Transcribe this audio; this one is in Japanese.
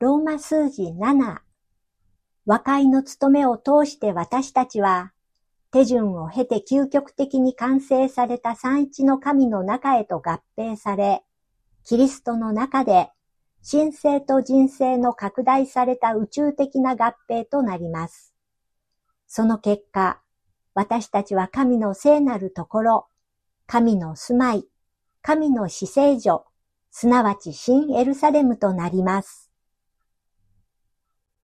ローマ数字7。和解の務めを通して私たちは、手順を経て究極的に完成された三一の神の中へと合併され、キリストの中で、神性と人性の拡大された宇宙的な合併となります。その結果、私たちは神の聖なるところ、神の住まい、神の至聖所、すなわち新エルサレムとなります。